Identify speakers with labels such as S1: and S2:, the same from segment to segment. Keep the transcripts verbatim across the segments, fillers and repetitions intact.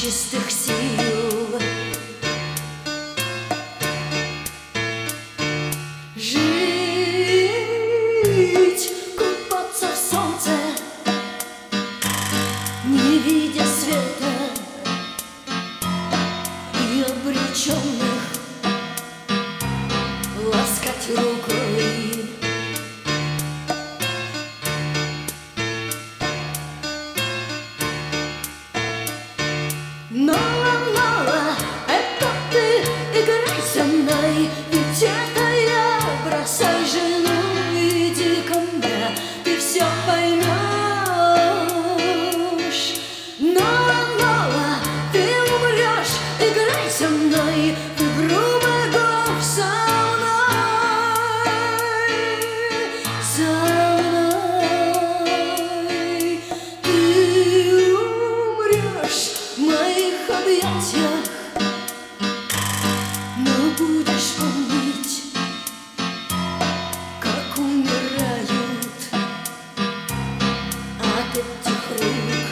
S1: нечистых сил. Жить, купаться в солнце, не видя света, и обреченных ласкать рукой. Нола-нола, это ты играй со мной, ведь это я. Бросай жену, иди ко мне, ты все поймешь. Нола-нола, ты умрешь, играй со мной в игру богов со мной, со мной. Ты умрешь в моих объятиях, но будешь помнить, как умирают от этих рук.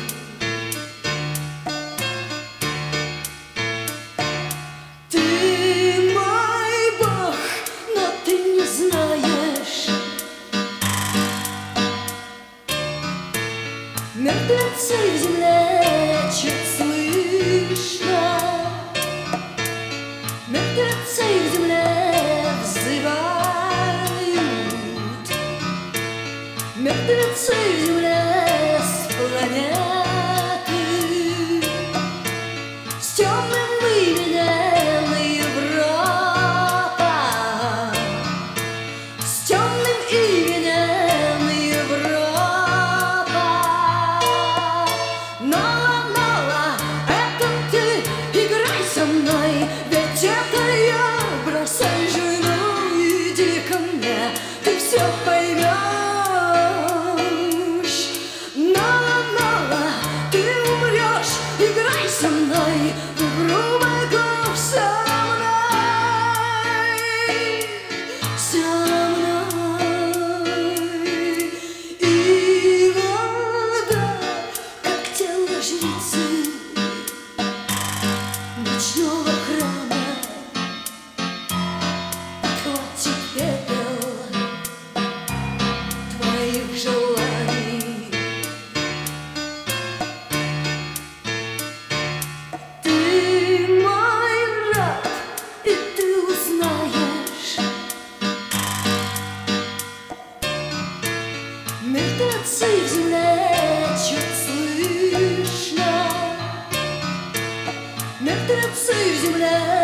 S1: Ты мой Бог, но ты не знаешь, мертвецы в земле чуть слышно, мертвецы в земле взывают, мертвецы в земле с планеты, с темным именем Европа, с темным именем Европа. Нола-нола, это ты играй со мной, ведь это я. Бросай жену, иди ко мне, ты все поймешь. Нола-нола, ты умрешь, играй со мной в игру богов со мной, со мной. И вода, как тело жрицы ночного храма, хватит пепел твоих желаний. Ты мой раб, и ты узнаешь, мертвецы в земле чуть слышно, мертвецы в земле